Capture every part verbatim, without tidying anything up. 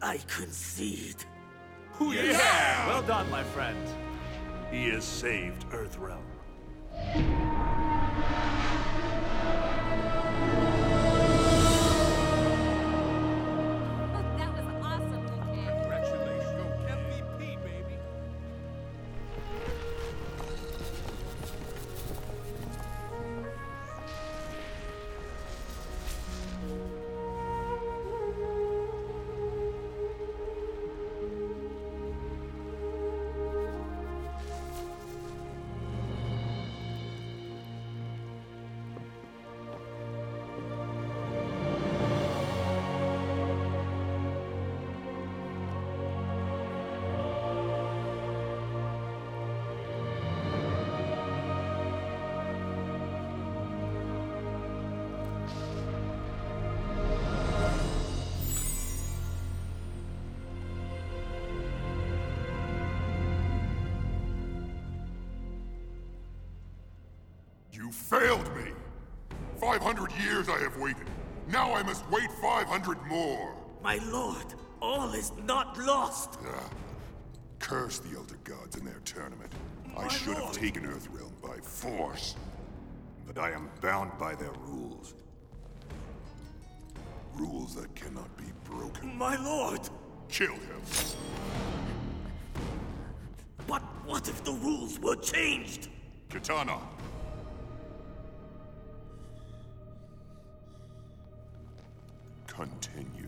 I concede. Yes. Yeah! Well done, my friend. He has saved Earthrealm. That was awesome, Liu Kang. Congratulations. Go M V P, baby. You failed me! five hundred years I have waited. Now I must wait five hundred more. My lord, all is not lost. Ah, curse the Elder Gods in their tournament. I My should have lord. taken Earthrealm by force. But I am bound by their rules. Rules that cannot be broken. My lord! Kill him. But what if the rules were changed? Kitana! Continue.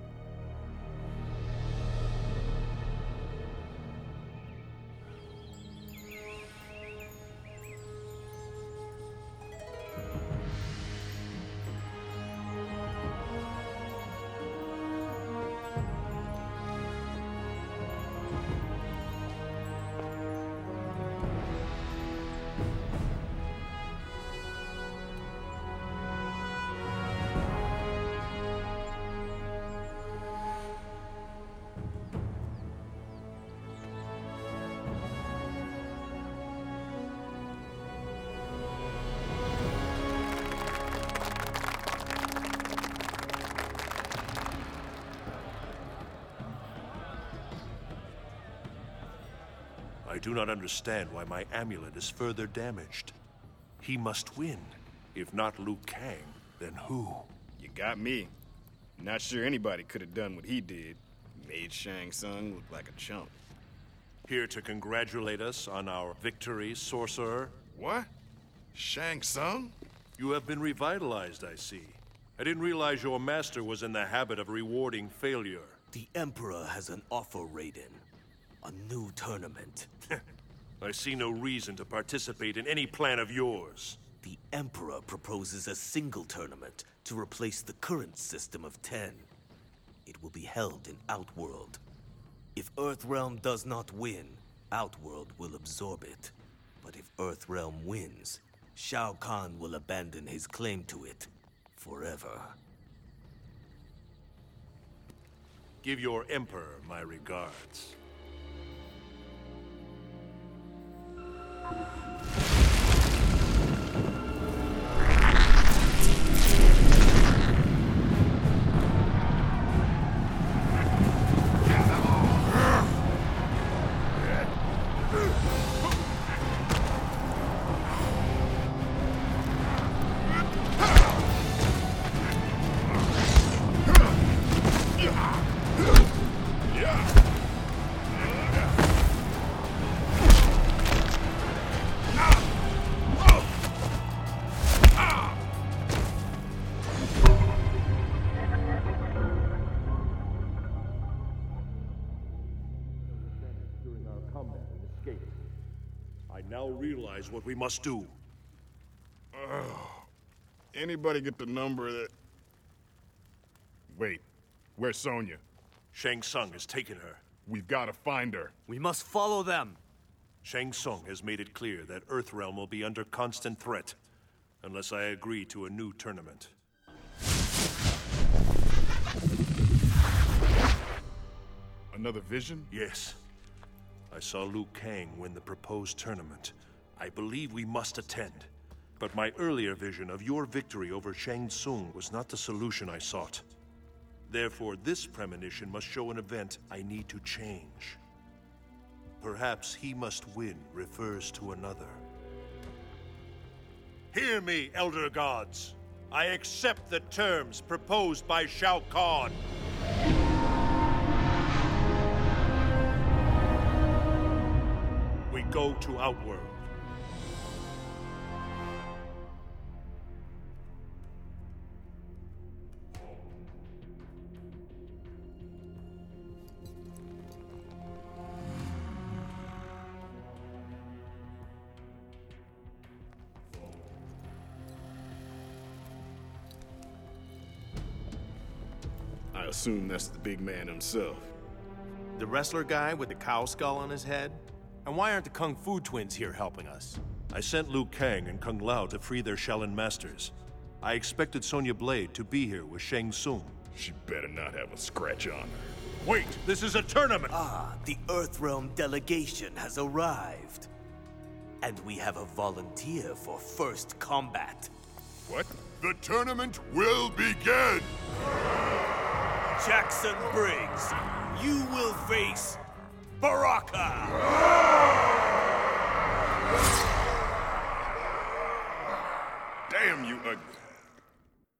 I do not understand why my amulet is further damaged. He must win. If not Liu Kang, then who? You got me. Not sure anybody could have done what he did. Made Shang Tsung look like a chump. Here to congratulate us on our victory, sorcerer? What? Shang Tsung? You have been revitalized, I see. I didn't realize your master was in the habit of rewarding failure. The Emperor has an offer, Raiden. A new tournament. I see no reason to participate in any plan of yours. The Emperor proposes a single tournament to replace the current system of ten. It will be held in Outworld. If Earthrealm does not win, Outworld will absorb it. But if Earthrealm wins, Shao Kahn will abandon his claim to it forever. Give your Emperor my regards. I now realize what we must do. Anybody get the number that... Wait, where's Sonya? Shang Tsung has taken her. We've got to find her. We must follow them. Shang Tsung has made it clear that Earthrealm will be under constant threat unless I agree to a new tournament. Another vision? Yes. I saw Liu Kang win the proposed tournament. I believe we must attend. But my earlier vision of your victory over Shang Tsung was not the solution I sought. Therefore, this premonition must show an event I need to change. Perhaps he must win refers to another. Hear me, Elder Gods. I accept the terms proposed by Shao Kahn. We go to Outworld. I assume that's the big man himself. The wrestler guy with the cow skull on his head? And why aren't the Kung Fu twins here helping us? I sent Liu Kang and Kung Lao to free their Shaolin masters. I expected Sonya Blade to be here with Shang Tsung. She better not have a scratch on her. Wait, this is a tournament! Ah, the Earthrealm delegation has arrived. And we have a volunteer for first combat. What? The tournament will begin! Jackson Briggs, you will face Baraka!